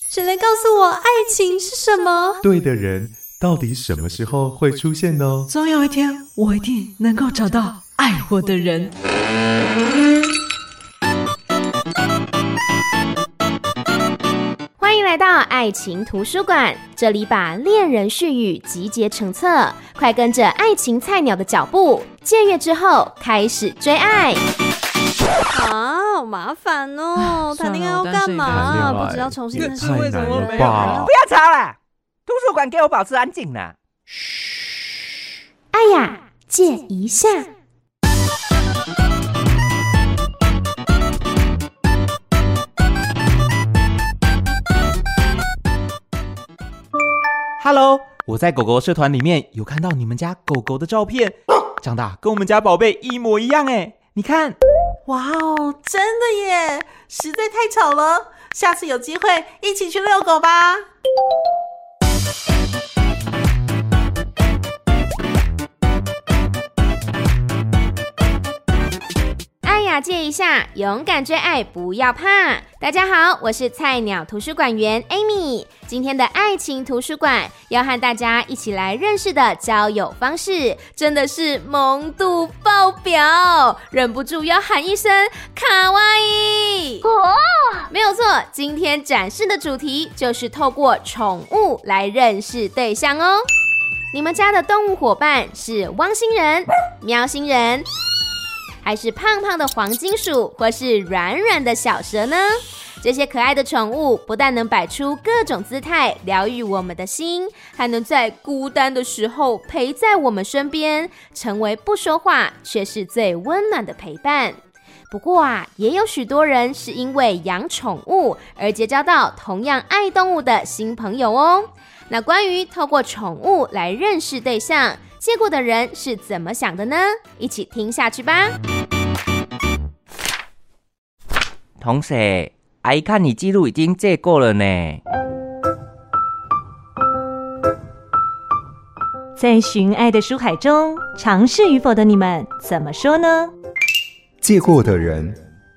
谁来告诉我爱情是什么？ 对的人到底什么时候会出现呢？ 总有一天，我一定能够找到爱我的人。 欢迎来到爱情图书馆，这里把恋人絮语集结成册，快跟着爱情菜鸟的脚步，借阅之后开始追爱。 好麻烦哦，谈恋爱要干嘛？不知道重新认识为什么没有？ 不要吵了，图书馆给我保持安静啦。 嘘，哎呀，借一下。 Hello， 我在狗狗社团里面有看到你们家狗狗的照片，长大跟我们家宝贝一模一样哎，你看。 哇哦，真的耶，实在太巧了，下次有机会一起去遛狗吧。 爱呀借一下，勇敢追爱不要怕。大家好，我是菜鸟图书馆员 Amy。今天的爱情图书馆要和大家一起来认识的交友方式，真的是萌度爆表，忍不住要喊一声卡哇伊！没有错，今天展示的主题就是透过宠物来认识对象哦。你们家的动物伙伴是汪星人、喵星人，还是胖胖的黄金鼠，或是软软的小蛇呢？这些可爱的宠物不但能摆出各种姿态疗愈我们的心，还能在孤单的时候陪在我们身边，成为不说话却是最温暖的陪伴。不过也有许多人是因为养宠物而结交到同样爱动物的新朋友哦。那关于透过宠物来认识对象，借过的人是怎么想的呢？一起听下去吧。 同学，阿姨看你记录已经借过了呢。 在寻爱的书海中，尝试与否的你们怎么说呢？ 借过的人。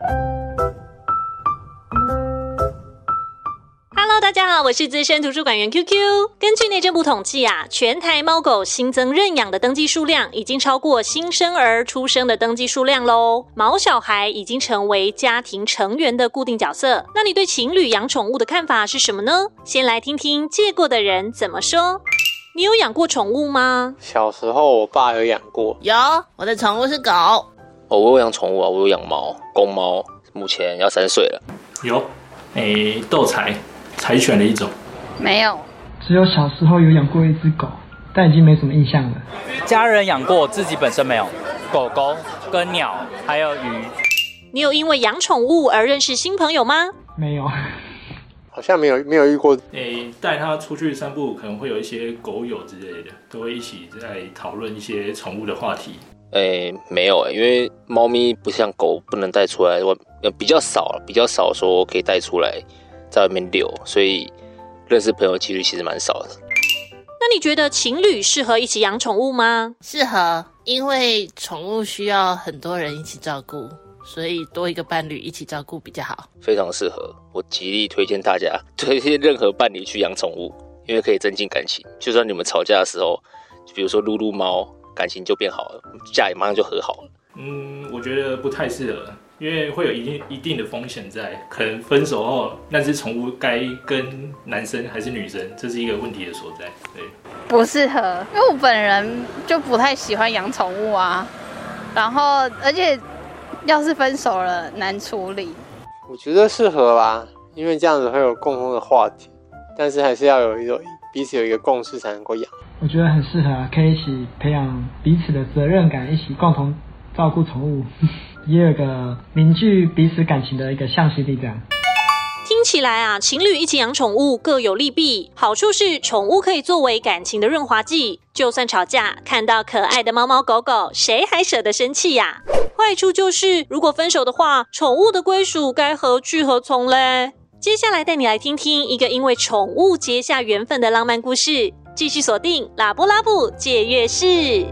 大家好，我是资深图书馆员 QQ。 根据内政部统计全台猫狗新增认养的登记数量已经超过新生儿出生的登记数量咯。毛小孩已经成为家庭成员的固定角色。那你对情侣养宠物的看法是什么呢？先来听听借过的人怎么说。你有养过宠物吗？ 小时候我爸有养过。 有，我的宠物是狗。 我有养宠物我有养猫，公猫，目前要3岁了。 有，斗柴犬的一种。 没有， 只有小时候有养过一只狗，但已经没什么印象了。 家人养过，自己本身没有。狗狗跟鸟还有鱼。 你有因为养宠物而认识新朋友吗？ 没有， 好像没有遇过。 带他出去散步，可能会有一些狗友之类的，都会一起在讨论一些宠物的话题。 没有因为猫咪不像狗不能带出来，比较少说可以带出来在外面遛，所以认识朋友几率其实蛮少的。 那你觉得情侣适合一起养宠物吗？ 适合，因为宠物需要很多人一起照顾，所以多一个伴侣一起照顾比较好。 非常适合，我极力推荐大家推荐任何伴侣去养宠物，因为可以增进感情。就算你们吵架的时候，比如说撸撸猫，感情就变好了，架也马上就和好了。 我觉得不太适合，因为会有一定的风险在，可能分手后那只宠物该跟男生还是女生，这是一个问题的所在。对， 不适合，因为我本人就不太喜欢养宠物然后而且要是分手了难处理。 我觉得适合吧，因为这样子会有共同的话题，但是还是要彼此有一个共识才能够养。 我觉得很适合可以一起培养彼此的责任感，一起共同照顾宠物，也有个凝聚彼此感情的一个向心力这样。 听起来情侣一起养宠物各有利弊。好处是宠物可以作为感情的润滑剂，就算吵架，看到可爱的猫猫狗狗，谁还舍得生气呀？坏处就是如果分手的话，宠物的归属该何去何从嘞？接下来带你来听听一个因为宠物结下缘分的浪漫故事。继续锁定拉布拉布借阅室。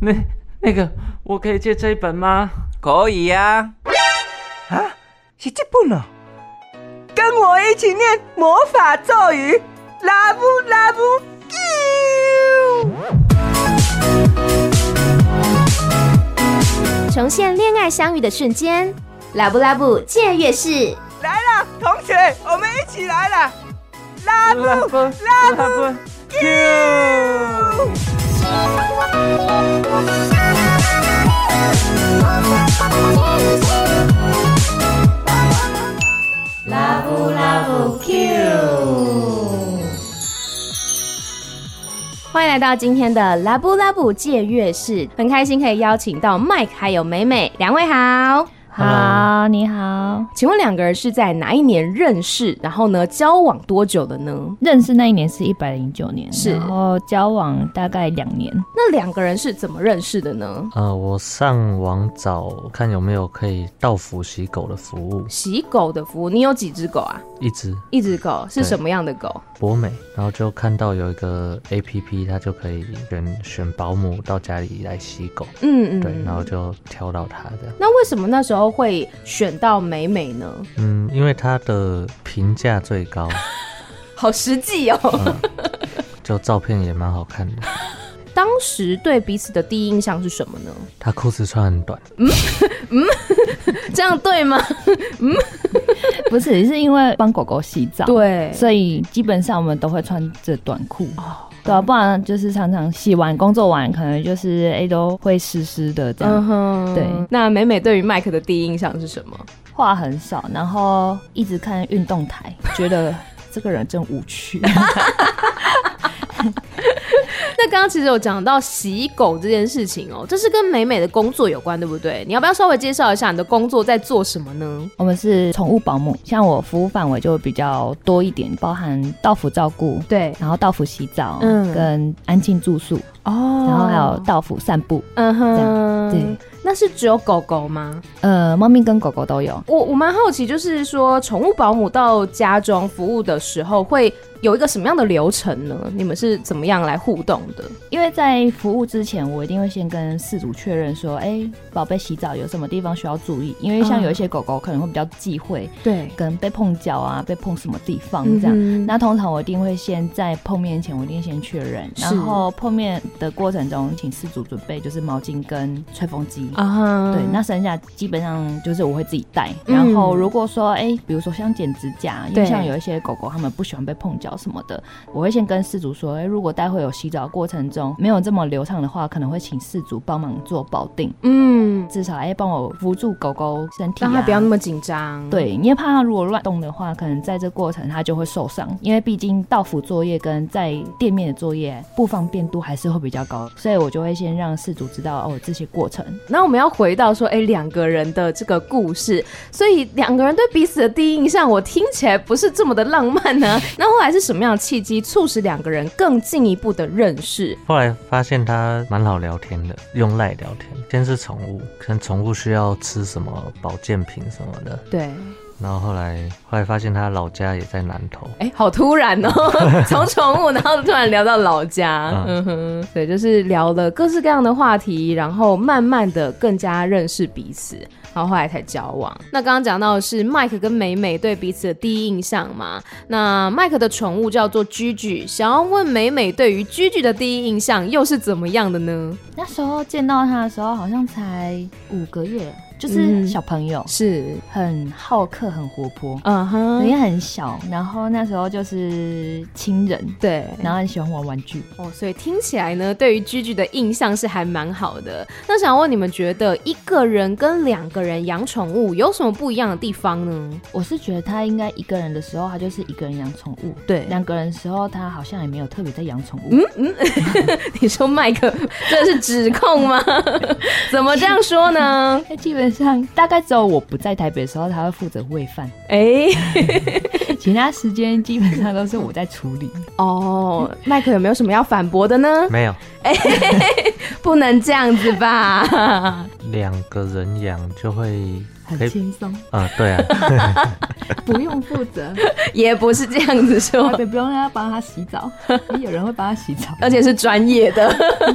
那个，我可以借这一本吗？ 可以呀。啊，是这本哦。跟我一起念魔法咒语，拉布拉布重现恋爱相遇的瞬间，拉布拉布借阅式来了，同学，我们一起来了，拉布拉布 Q。 拉布拉布 Q。欢迎来到今天的拉布拉布借阅室，很开心可以邀请到 Mike 还有美美两位好。 好，你好。 请问两个人是在哪一年认识？然后呢，交往多久了呢？ 认识那一年是109年， 是， 然后交往大概2年。 那两个人是怎么认识的呢？ 我上网找看有没有可以到府洗狗的服务。 洗狗的服务，你有几只狗啊？ 一只狗是什么样的狗？ 博美，然后就看到有一个 APP， 它就可以选保姆到家里来洗狗。对，然后就挑到它的。 那为什么那时候会选到美美呢？ 因为它的评价最高。 好实际哦。 就照片也蛮好看的。 当时对彼此的第一印象是什么呢？ 他裤子穿很短。 这样对吗？ 不是，是因为帮狗狗洗澡， 对， 所以基本上我们都会穿着短裤。对啊，不然就是常常洗完工作完，可能就是都会湿湿的这样。对， 那美美对于麦克的第一印象是什么？ 话很少，然后一直看运动台，觉得这个人真无趣。 那刚刚其实有讲到洗狗这件事情哦，这是跟美美的工作有关，对不对？你要不要稍微介绍一下你的工作在做什么呢？ 我们是宠物保姆，像我服务范围就比较多一点，包含到府照顾， 对， 然后到府洗澡，跟安静住宿，然后还有到府散步，这样，对。 那是只有狗狗吗？ 猫咪跟狗狗都有。 我蛮好奇，就是说宠物保姆到家中服务的时候会有一个什么样的流程呢？你们是怎么样来互动的？ 因为在服务之前，我一定会先跟饲主确认说，宝贝洗澡有什么地方需要注意？因为像有一些狗狗可能会比较忌讳， 对， 跟被碰脚啊，被碰什么地方这样。那通常我一定会先在碰面前，我一定先确认，然后碰面的过程中，请饲主准备就是毛巾跟吹风机。对，那剩下基本上就是我会自己带。然后如果说比如说像剪指甲，因为像有一些狗狗他们不喜欢被碰脚什么的，我会先跟饲主说，如果待会有洗澡过程中没有这么流畅的话，可能会请饲主帮忙做保定。至少帮我扶住狗狗身体， 让它不要那么紧张。 对，因为怕它如果乱动的话，可能在这过程它就会受伤，因为毕竟到府作业跟在店面的作业不方便度还是会比较高，所以我就会先让饲主知道这些过程。 那我们要回到说两个人的这个故事，所以两个人对彼此的第一印象我听起来不是这么的浪漫呢。那后来是什么样的契机促使两个人更进一步的认识？ 后来发现他蛮好聊天的，用赖聊天。先是宠物，可能宠物需要吃什么保健品什么的， 对。 然后后来发现他老家也在南投。 好突然哦。从宠物然后突然聊到老家。对，就是聊了各式各样的话题，然后慢慢的更加认识彼此，然后后来才交往。那刚刚讲到的是 Mike 跟美美对彼此的第一印象嘛，那 Mike 的宠物叫做居居，想要问美美对于居居的第一印象又是怎么样的呢？ 那时候见到他的时候好像才5个月，就是小朋友， 是很好客很活泼，也很小，然后那时候就是亲人， 对， 然后很喜欢玩玩具。 所以听起来呢对于居居的印象是还蛮好的。那想问你们觉得一个人跟2个人养宠物有什么不一样的地方呢？ 我是觉得他应该一个人的时候他就是一个人养宠物， 对 ，2个人的时候他好像也没有特别在养宠物。 你说麦克这是指控吗？怎么这样说呢？ 基本上大概只有我不在台北的时候他会负责喂饭，其他时间基本上都是我在处理。 麦克有没有什么要反驳的呢？ 没有。 不能这样子吧。 2个人养就会很轻松。 对啊。 不用负责。 也不是这样子说， 不用让他帮他洗澡，有人会帮他洗澡， 而且是专业的。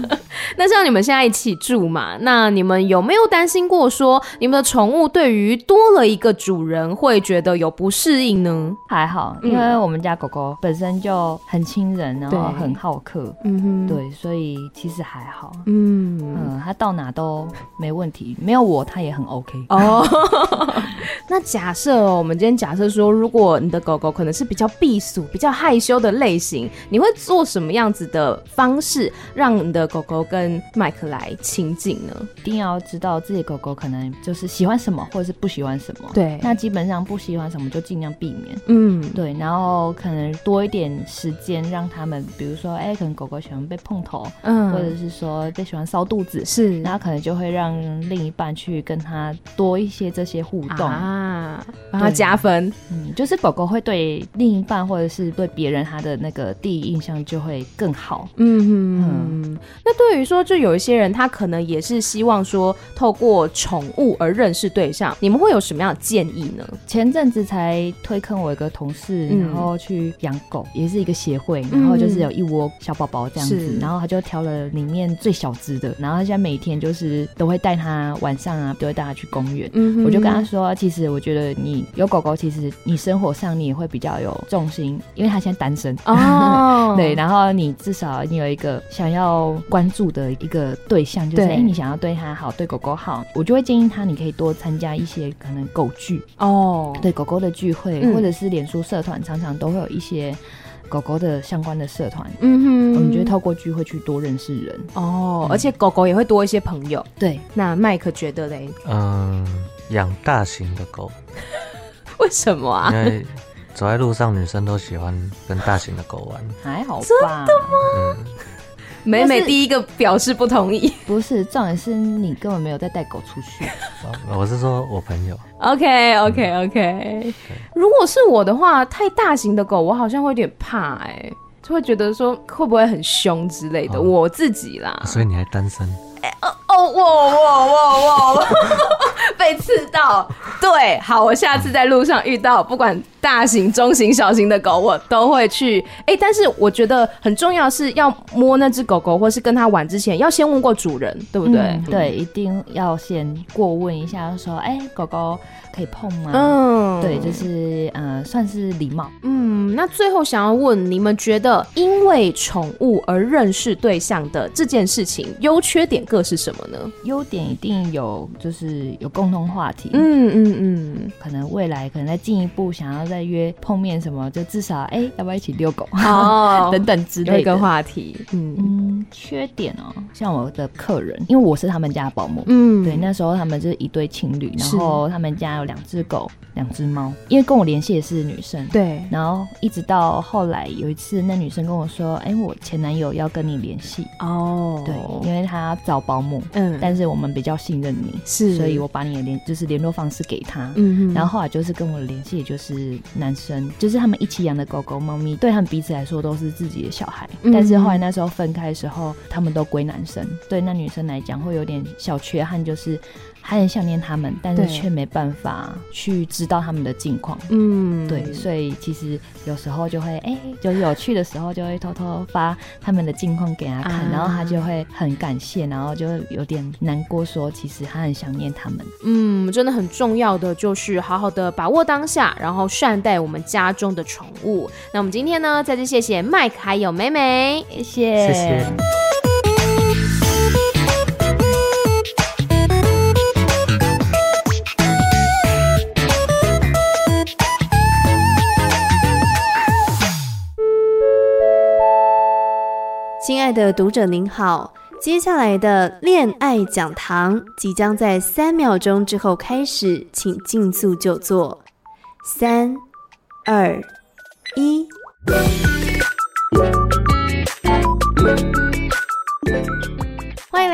那像你们现在一起住嘛，那你们有没有担心过说你们的宠物对于多了一个主人会觉得有不适应呢？ 还好，因为我们家狗狗本身就很亲人，然后很好客，对，所以其实还好。它到哪都没问题，没有我它也很 OK。 那假设我们今天假设说，如果你的狗狗可能是比较避俗、比较害羞的类型，你会做什么样子的方式让你的狗狗跟麦克来亲近呢？ 一定要知道自己的狗狗可能就是喜欢什么或者是不喜欢什么。对，那基本上不喜欢什么就尽量避免。对，然后可能多一点时间让他们，比如说可能狗狗喜欢被碰头，或者是说被喜欢搔肚子，是，然后可能就会让另一半去跟他多一些这些互动帮他加分。 就是狗狗会对另一半或者是对别人他的那个第一印象就会更好。 那对于说就有一些人他可能也是希望说透过宠物而认识对象，你们会有什么样的建议呢？ 前阵子才推坑我一个同事，然后去养狗，也是一个协会，然后就是有一窝小宝宝这样子，然后他就挑了里面最小只的，然后他现在每天就是都会带他晚上啊，都会带他去公园。我就跟他说，其实我觉得你有狗狗，其实你生活上你也会比较有重心，因为他现在单身对，然后你至少你有一个想要关注的一个对象，就是你想要对他好，对狗狗好，我就会建议他你可以多参加一些可能狗聚对，狗狗的聚会，或者是脸书社团常常都会有一些狗狗的相关的社团，我们就会透过聚会去多认识人而且狗狗也会多一些朋友。 对， 那麦克觉得嘞？ 养大型的狗。 为什么啊？ 因为走在路上女生都喜欢跟大型的狗玩。 还好吧？ 真的吗？美美第一个表示不同意。 不是，重点是你根本没有在带狗出去。 我是说我朋友。 OK。如果是我的话，太大型的狗我好像会有点怕就会觉得说会不会很凶之类的。我自己啦。 所以你还单身？ 哇被刺到。对，好，我下次在路上遇到不管大型、中型、小型的狗，我都会去。但是我觉得很重要是要摸那只狗狗或是跟它玩之前要先问过主人，对不对？ 对，一定要先过问一下，说狗狗可以碰吗？对，就是算是礼貌。 那最后想要问你们，觉得因为宠物而认识对象的这件事情，优缺点各是什么呢？ 优点一定有，就是有共同话题。可能未来可能再进一步想要再约碰面什么，就至少要不要一起遛狗等等之类的一个话题。 缺点像我的客人，因为我是他们家的保姆，对，那时候他们就是一对情侣，然后他们家有2只狗2只猫，因为跟我联系的是女生， 对， 然后一直到后来有一次那女生跟我说我前男友要跟你联系对，因为他找保姆，但是我们比较信任你，是，所以我把你的就是联络方式给他，然后后来就是跟我联系，就是男生，就是他们一起养的狗狗猫咪，对他们彼此来说都是自己的小孩，但是后来那时候分开的时候他们都归男生，对那女生来讲会有点小缺憾，就是还很想念他们，但是却没办法去知道他们的近况。对，所以其实有时候就会就是有趣的时候就会偷偷发他们的近况给他看，然后他就会很感谢，然后就有点难过说其实他很想念他们。 真的很重要的就是好好的把握当下，然后善待我们家中的宠物。那我们今天呢再次谢谢麦克还有美美， 谢谢。 亲爱的读者您好，接下来的恋爱讲堂即将在3秒钟之后开始，请尽速就座。3、2、1。 欢迎来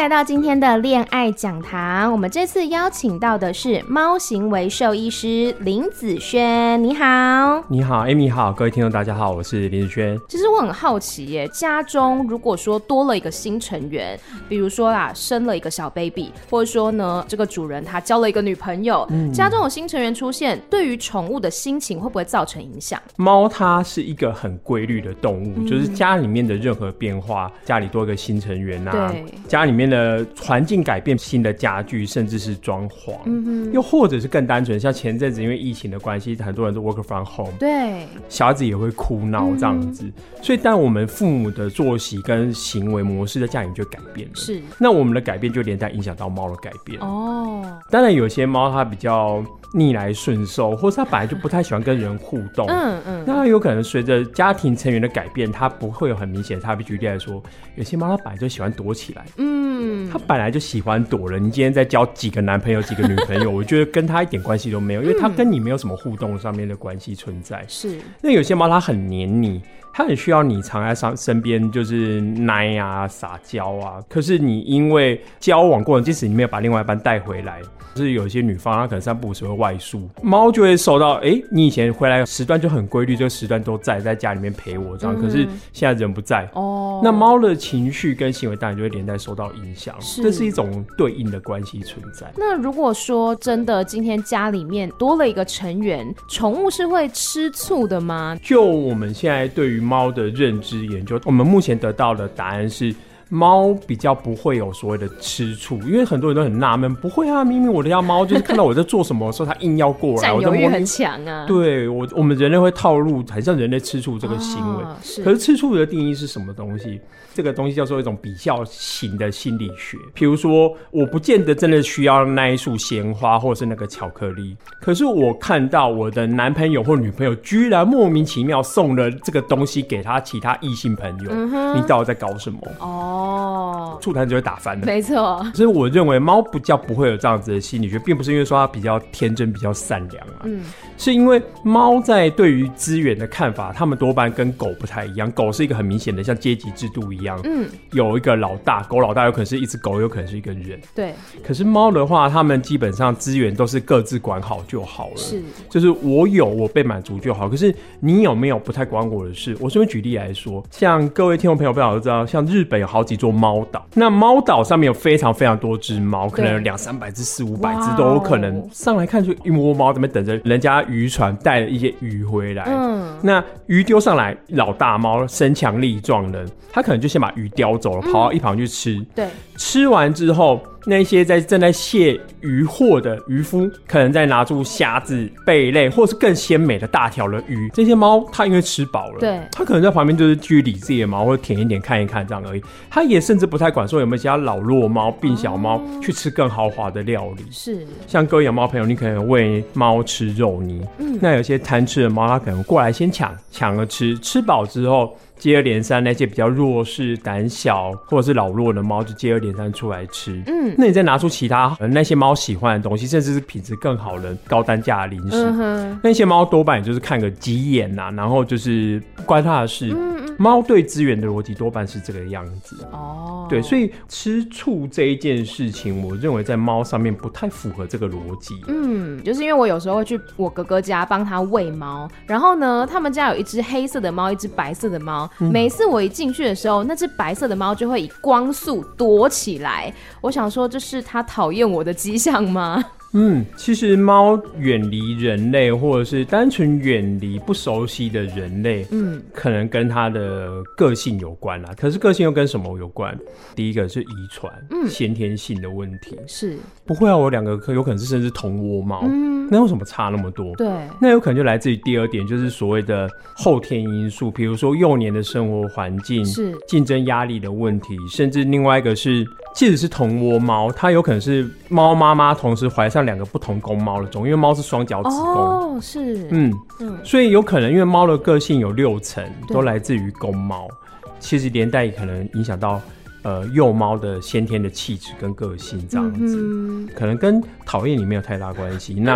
来到今天的恋爱讲堂，我们这次邀请到的是猫行为兽医师林子轩。你好。 你好 Amy 好，各位听众大家好，我是林子轩。 其实我很好奇耶，家中如果说多了一个新成员，比如说啦生了一个小 baby， 或者说呢这个主人他交了一个女朋友，家中有新成员出现，对于宠物的心情会不会造成影响？ 猫它是一个很规律的动物，就是家里面的任何变化，家里多一个新成员啊，家里面的环境改变，新的家具，甚至是装潢，又或者是更单纯，像前阵子因为疫情的关系，很多人都 work from home， 对，小孩子也会哭闹这样子，所以当我们父母的作息跟行为模式在家里面就改变了，是，那我们的改变就连带影响到猫的改变哦。当然有些猫它比较逆来顺受，或是它本来就不太喜欢跟人互动，那它有可能随着家庭成员的改变，它不会有很明显的差别。举例来说，有些猫它本来就喜欢躲起来，它本来就喜欢躲了。你今天在交几个男朋友、几个女朋友，我觉得跟它一点关系都没有，因为它跟你没有什么互动上面的关系存在。是，那有些猫它很黏你，它很需要你常在身边，就是奶啊、撒娇啊。可是你因为交往过程，即使你没有把另外一半带回来，就是有一些女方她可能3不5时会外宿，猫就会受到你以前回来时段就很规律，这个时段都在家里面陪我这样，可是现在人不在哦，那猫的情绪跟行为当然就会连带受到影响，这是一种对应的关系存在。 那如果说真的今天家里面多了一个成员，宠物是会吃醋的吗？ 就我们现在对于猫的认知研究，我们目前得到的答案是猫比较不会有所谓的吃醋，因为很多人都很纳闷，不会啊，明明我的家猫就是看到我在做什么的时候，它硬要过来， 占有欲很强啊。 对，我们人类会套入很像人类吃醋这个行为，可是吃醋的定义是什么东西？这个东西叫做一种比较型的心理学。比如说，我不见得真的需要那一束鲜花或是那个巧克力，可是我看到我的男朋友或女朋友居然莫名其妙送了这个东西给他其他异性朋友，你到底在搞什么？哦，醋坛就会打翻的， 没错。 所以我认为猫比较不会有这样子的心理学，并不是因为说它比较天真、比较善良啊，是因为猫在对于资源的看法，它们多半跟狗不太一样。狗是一个很明显的像阶级制度一样，有一个老大，狗老大有可能是一只狗，有可能是一个人。对。可是猫的话，它们基本上资源都是各自管好就好了，是，就是我被满足就好。可是你有没有不太关我的事？我顺便举例来说，像各位听众朋友不晓得知道，像日本有好几座猫岛，那猫岛上面有非常非常多只猫，可能有200-300只、400-500只都有可能。上来看就一窝猫在那边等着人家渔船带了一些鱼回来，那鱼丢上来，老大猫身强力壮的，它可能就先把鱼叼走了，跑到一旁去吃。对，吃完之后，那些正在卸鱼货的渔夫，可能再拿出虾子、贝类，或是更鲜美的大条的鱼。这些猫它因为吃饱了，对，它可能在旁边就是继续理自己的毛，或者舔一点、看一看这样而已。它也甚至不太管说有没有其他老弱猫、病小猫去吃更豪华的料理。是，像各位养猫朋友，你可能喂猫吃肉泥，那有些贪吃的猫，它可能过来先抢了吃，吃饱之后，接二连三，那些比较弱势、胆小或者是老弱的猫就接二连三出来吃。那你再拿出其他那些猫喜欢的东西，甚至是品质更好的高单价的零食，那些猫多半也就是看个几眼啊，然后就是不关它的事。猫对资源的逻辑多半是这个样子。哦，对，所以吃醋这一件事情，我认为在猫上面不太符合这个逻辑。 就是因为我有时候会去我哥哥家帮他喂猫，然后呢，他们家有一只黑色的猫，一只白色的猫。每次我一进去的时候，那只白色的猫就会以光速躲起来。我想说，这是它讨厌我的迹象吗？ 其实猫远离人类，或者是单纯远离不熟悉的人类，可能跟它的个性有关啦。可是个性又跟什么有关？第一个是遗传，先天性的问题。是，不会啊，我2个有可能是甚至同窝猫，那为什么差那么多？对，那有可能就来自于第二点，就是所谓的后天因素，比如说幼年的生活环境、是竞争压力的问题，甚至另外一个是，即使是同窝猫，它有可能是猫妈妈同时怀上2个不同公猫的种，因为猫是双脚子宫。哦，是，所以有可能因为猫的个性有6成都来自于公猫，其实连带也可能影响到幼猫的先天的气质跟个性这样子，可能跟讨厌你没有太大关系。那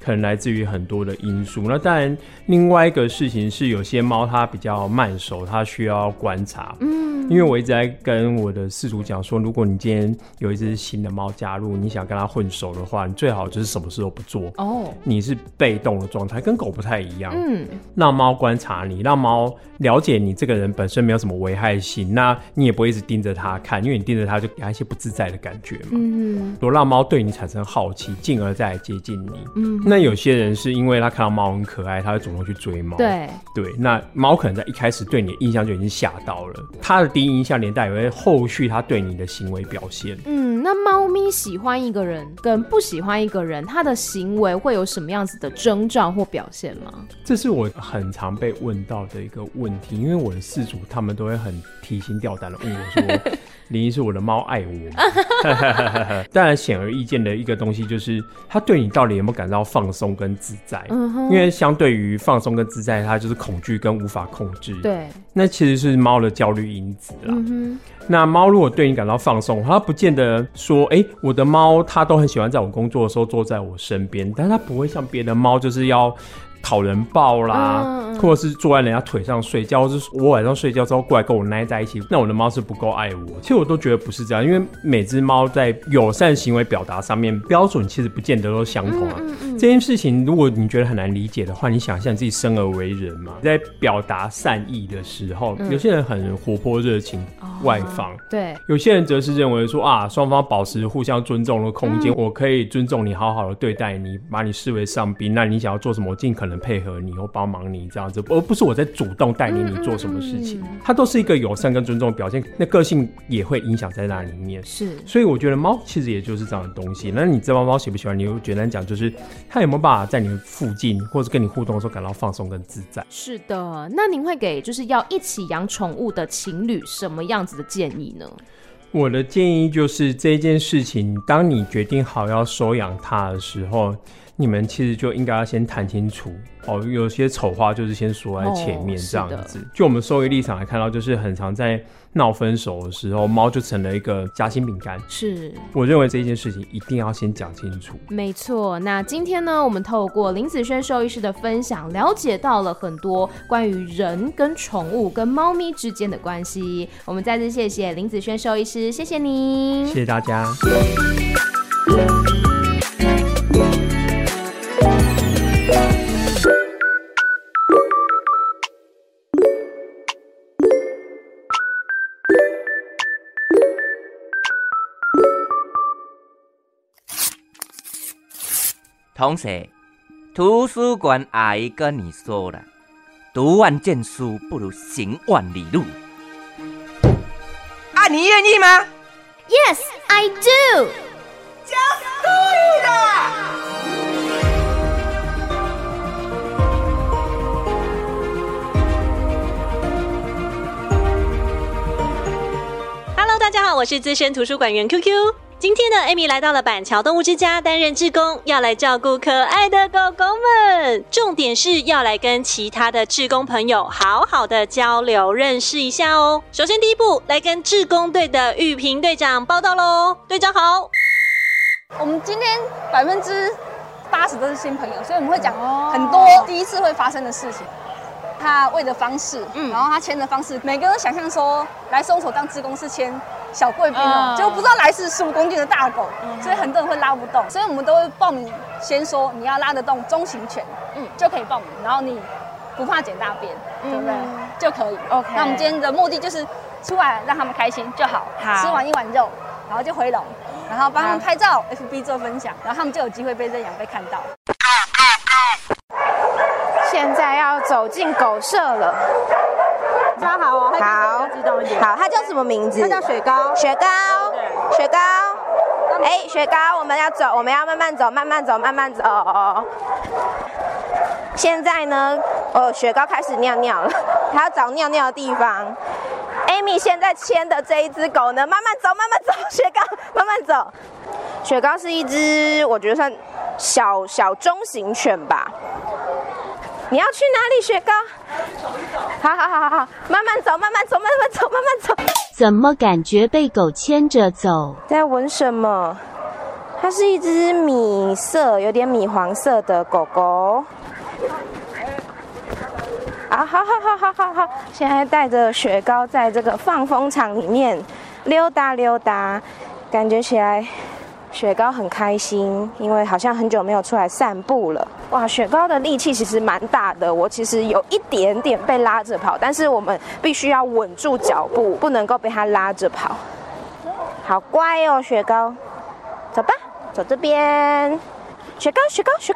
可能来自于很多的因素。那当然，另外一个事情是，有些猫它比较慢熟，它需要观察。因为我一直在跟我的饲主讲说，如果你今天有一只新的猫加入，你想跟它混熟的话，你最好就是什么事都不做。你是被动的状态，跟狗不太一样。让猫观察你，让猫了解你这个人本身没有什么危害性，那你也不会一直盯着它看，因为你盯着它就给它一些不自在的感觉嘛。多让猫对你产生好奇，进而再来接近你。那有些人是因为他看到猫很可爱，他会主动去追猫。对，那猫可能在一开始对你的印象就已经吓到了，他的第一印象连带也会后续他对你的行为表现。 那猫咪喜欢一个人跟不喜欢一个人，它的行为会有什么样子的征兆或表现吗？这是我很常被问到的一个问题，因为我的饲主他们都会很提心吊胆的问我说林医师，我的猫爱我吗？当然显而易见的一个东西就是它对你到底有没有感到放松跟自在。因为相对于放松跟自在，它就是恐惧跟无法控制。对，那其实是猫的焦虑因子啦。那猫如果对你感到放松，它不见得说我的猫它都很喜欢在我工作的时候坐在我身边，但它不会像别的猫就是要讨人抱啦，或者是坐在人家腿上睡觉，或是我晚上睡觉之后过来跟我奶在一起，那我的猫是不够爱我。其实我都觉得不是这样，因为每只猫在友善行为表达上面标准其实不见得都相同啊。这件事情如果你觉得很难理解的话，你想象自己生而为人嘛，在表达善意的时候，有些人很活泼热情外放，对，有些人则是认为说双方保持互相尊重的空间，我可以尊重你，好好的对待你，把你视为上宾，那你想要做什么，我尽可能配合你或帮忙你这样子，而不是我在主动带领你做什么事情。它都是一个友善跟尊重的表现，那个性也会影响在那里面。是，所以我觉得猫其实也就是这样的东西。那你这帮猫喜不喜欢？你简单讲就是它有没有办法在你的附近或者跟你互动的时候感到放松跟自在。是的，那您会给就是要一起养宠物的情侣什么样子的建议呢？我的建议就是这件事情，当你决定好要收养它的时候，你们其实就应该要先谈清楚有些丑话就是先说在前面这样子。就我们兽医立场来看到，就是很常在闹分手的时候，猫就成了一个夹心饼干。是，我认为这件事情一定要先讲清楚。没错，那今天呢，我们透过林子轩兽医师的分享，了解到了很多关于人跟宠物跟猫咪之间的关系。我们再次谢谢林子轩兽医师，谢谢您，谢谢大家。 同学，图书馆阿姨跟你说了，读万卷书不如行万里路。 你愿意吗 ？Yes, I do. 就是对的。 Hello， 大家好，我是资深图书馆员 QQ。今天呢 ，Amy 来到了板桥动物之家担任志工，要来照顾可爱的狗狗们。重点是要来跟其他的志工朋友好好的交流认识一下哦。首先第一步，来跟志工队的玉萍队长报道喽。队长好。 我们今天80%都是新朋友，所以我们会讲很多第一次会发生的事情。他喂的方式，然后他牵的方式，每个人都想象说来松鼠当志工是牵小贵宾哦，结果不知道来是15公斤的大狗，所以很多人会拉不动，所以我们都会报名，先说你要拉得动中型犬，就可以报名，然后你不怕捡大便，对不对？就可以。OK。那我们今天的目的就是出来让他们开心就好，吃完一碗肉，然后就回笼，然后帮他们拍照 ，FB 做分享，然后他们就有机会被认养、被看到。 现在要走进狗舍了。他好哦，好，好，他叫什么名字？他叫雪糕。雪糕，雪糕。雪糕，我们要走，我们要慢慢走，慢慢走，慢慢走。现在呢，雪糕开始尿尿了，他要找尿尿的地方。Amy 现在牵的这一只狗呢，慢慢走，慢慢走，雪糕慢慢走。雪糕是一只我觉得算小中型犬吧。你要去哪里，雪糕？好，慢慢走，慢慢走，慢慢走，慢慢走。 怎么感觉被狗牵着走？ 在闻什么？ 它是一只米色，有点米黄色的狗狗。啊，好，现在带着雪糕在这个放风场里面溜达溜达，感觉起来雪糕很开心，因为好像很久没有出来散步了。哇，雪糕的力气其实蛮大的，我其实有一点点被拉着跑，但是我们必须要稳住脚步，不能够被它拉着跑。好乖哦，雪糕，走吧，走这边。雪糕，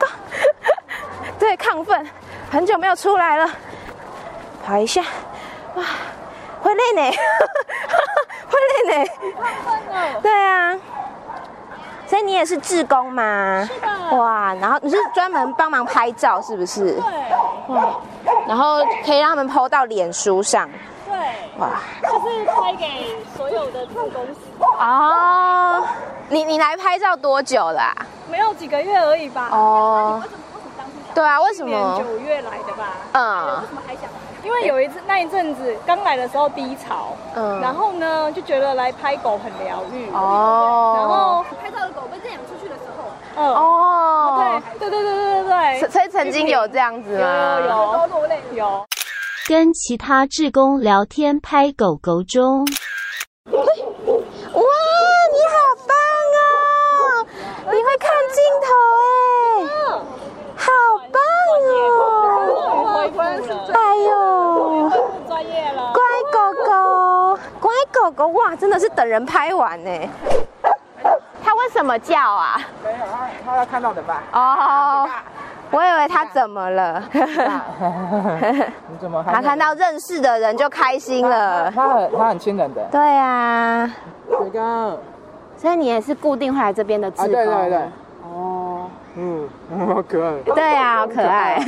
对，亢奋，很久没有出来了。跑一下，哇，会累呢，会累呢。对啊，所以你也是志工吗？是的。哇，然后你是专门帮忙拍照，是不是？对。哇，然后可以让他们 po 到脸书上。 对。哇，就是拍给所有的志工司。 哦，你来拍照多久啦？ 没有几个月而已吧。 哦。对啊，为什么 ？9月来的吧。为什么还想？因为有那一阵子刚来的时候低潮，然后呢就觉得来拍狗很疗愈，然后拍照的狗被认养出去的时候，对， 所以曾经有这样子吗？ 有。 跟其他志工聊天拍狗狗中， 哇，你好棒哦！你会看镜头哎，好棒哦！哎呦， 专业了， 乖狗狗，哇，真的是等人拍完呢。它为什么叫啊？ 没有，它要看到的吧？ 哦，我以为它怎么了？ 你怎么？ 它看到认识的人就开心了。 它很亲人的。 对啊。 雪糕。 所以你也是固定会来这边的志工？ 对。哦，好可爱。 对啊，好可爱。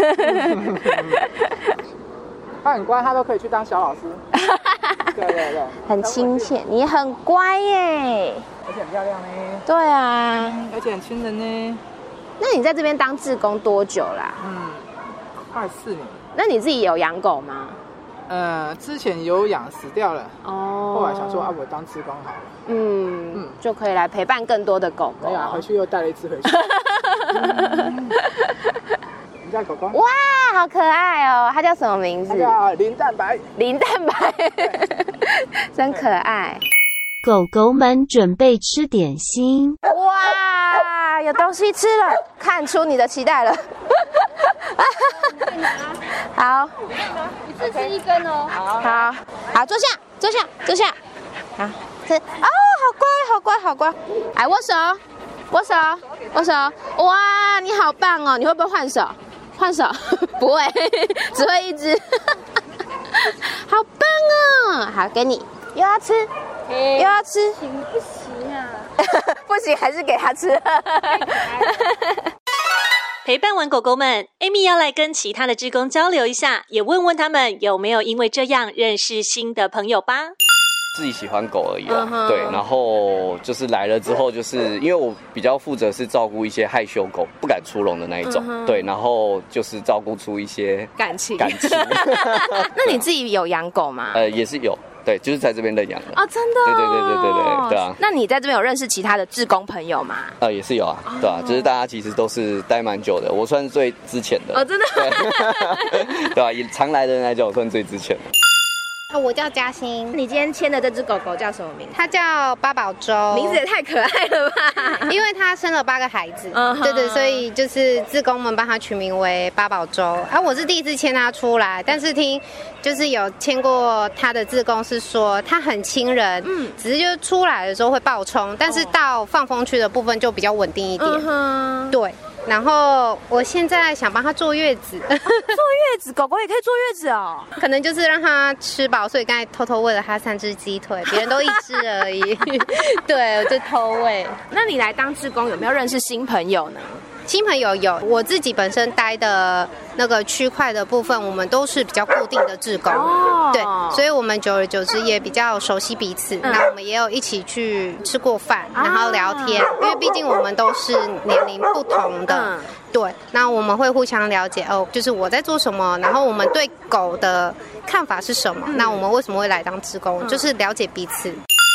他很乖，他都可以去当小老师。对， 很亲切，你很乖耶， 而且很漂亮呢。 对啊， 而且很亲人呢。 那你在这边当志工多久啦？ 快4年。 那你自己有养狗吗？ 之前有养，死掉了。哦。后来想说我当志工好了。 就可以来陪伴更多的狗狗。 没有，回去又带了一只回去。你家狗狗？ 哇，好可爱哦！它叫什么名字？ 它叫林蛋白。 真可爱。 狗狗们准备吃点心。 哇，有东西吃了，看出你的期待了。好， 一次吃1根哦。 好，坐下。好，吃。哦，好乖。来，握手。哇，你好棒哦！你会不会换手？不会，只会一只。好棒哦！好，给你。又要吃。 行不行啊？ 不行，还是给他吃。 陪伴完狗狗们 ，Amy 要来跟其他的志工交流一下，也问问他们有没有因为这样认识新的朋友吧。 自己喜欢狗而已啊，对，然后就是来了之后，就是因为我比较负责是照顾一些害羞狗，不敢出笼的那一种，对，然后就是照顾出一些感情。 那你自己有养狗吗？ 也是有，对，就是在这边认养的。 哦，真的？ 对啊。 那你在这边有认识其他的志工朋友吗？ 也是有啊，对啊，就是大家其实都是待蛮久的，我算是最之前的。 哦，真的？ 对啊，以常来的人来讲，我算最之前的。 我叫嘉欣。 你今天牵的这只狗狗叫什么名字？ 它叫八宝粥， 名字也太可爱了吧！ 因为它生了8个孩子，对，所以就是志工们帮它取名为八宝粥。我是第一次牵它出来，但是听就是有牵过它的志工是说它很亲人，只是就出来的时候会暴冲，但是到放风区的部分就比较稳定一点，对。然后我现在想帮它坐月子， 坐月子，狗狗也可以坐月子哦。 可能就是让它吃饱，所以刚才偷偷喂了它3只鸡腿，别人都1只而已。对，我就偷喂。 那你来当志工有没有认识新朋友呢？ 新朋友有，我自己本身待的那个区块的部分，我们都是比较固定的志工，对，所以我们久而久之也比较熟悉彼此。那我们也有一起去吃过饭，然后聊天，因为毕竟我们都是年龄不同的，对。那我们会互相了解就是我在做什么，然后我们对狗的看法是什么，那我们为什么会来当志工，就是了解彼此。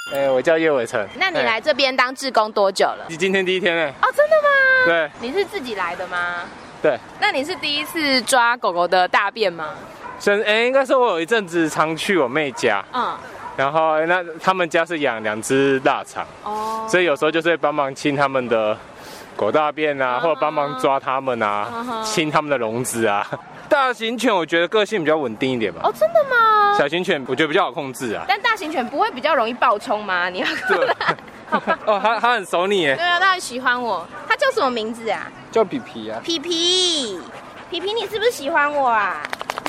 我叫叶伟成。 那你来这边当志工多久了？ 今天第一天哎。 哦，真的吗？ 对。 你是自己来的吗？ 对。 那你是第一次抓狗狗的大便吗？ 应该是我有一阵子常去我妹家。然后那他们家是养2只腊肠，所以有时候就是会帮忙清他们的狗大便啊，或者帮忙抓他们啊，清他们的笼子啊。大型犬我觉得个性比较稳定一点吧。 哦，真的吗？ 小型犬我觉得比较好控制啊。 但大型犬不会比较容易暴冲吗？你要过来。 哦，他很熟你耶。 对啊，他很喜欢我。他叫什么名字啊？ 叫皮皮啊。 皮皮，皮皮，你是不是喜欢我啊？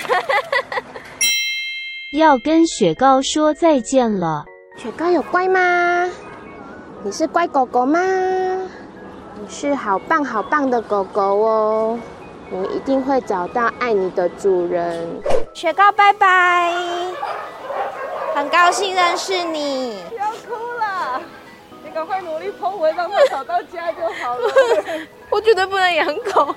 要跟雪糕说再见了。 雪糕有乖吗？你是乖狗狗吗？你是好棒好棒的狗狗哦，你一定会找到爱你的主人。雪糕拜拜，很高兴认识你。 不要哭了，你赶快努力跑回，让它找到家就好了。 我绝对不能养狗。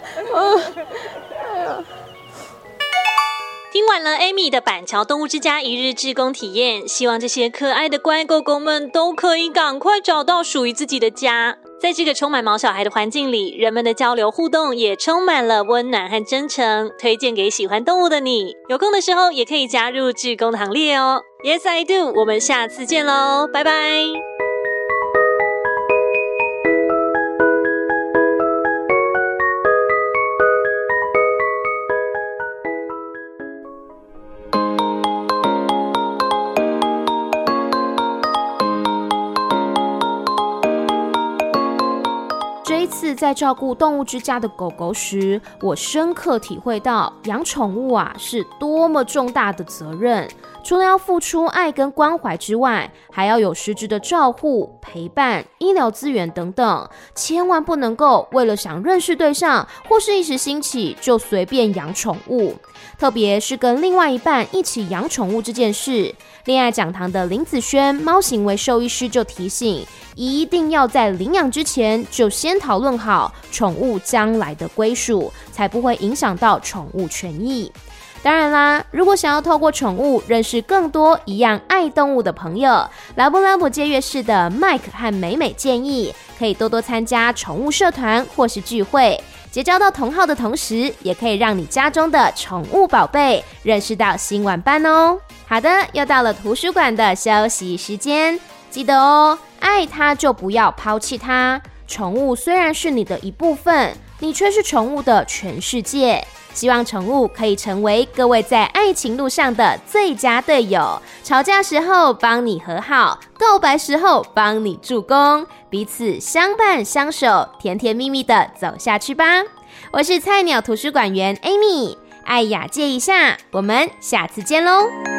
听完了 Amy 的板桥动物之家1日志工体验，希望这些可爱的乖狗狗们都可以赶快找到属于自己的家。在这个充满毛小孩的环境里，人们的交流互动也充满了温暖和真诚，推荐给喜欢动物的你。有空的时候也可以加入志工的行列哦。Yes I do， 我们下次见咯，拜拜。 在照顾动物之家的狗狗时，我深刻体会到养宠物是多么重大的责任。除了要付出爱跟关怀之外，还要有实质的照护、陪伴、医疗资源等等，千万不能够为了想认识对象或是一时兴起就随便养宠物。特别是跟另外一半一起养宠物这件事，恋爱讲堂的林子轩猫行为兽医师就提醒，一定要在领养之前就先讨论好宠物将来的归属，才不会影响到宠物权益。当然啦，如果想要透过宠物认识更多一样爱动物的朋友，拉布拉布借阅室的 Mike 和美美建议，可以多多参加宠物社团或是聚会，结交到同好的同时，也可以让你家中的宠物宝贝认识到新玩伴哦。好的，又到了图书馆的休息时间，记得哦，爱它就不要抛弃它。宠物虽然是你的一部分，你却是宠物的全世界。希望宠物可以成为各位在爱情路上的最佳队友，吵架时候帮你和好，告白时候帮你助攻，彼此相伴相守，甜甜蜜蜜的走下去吧。我是菜鸟图书馆员 Amy， 爱雅借一下，我们下次见咯。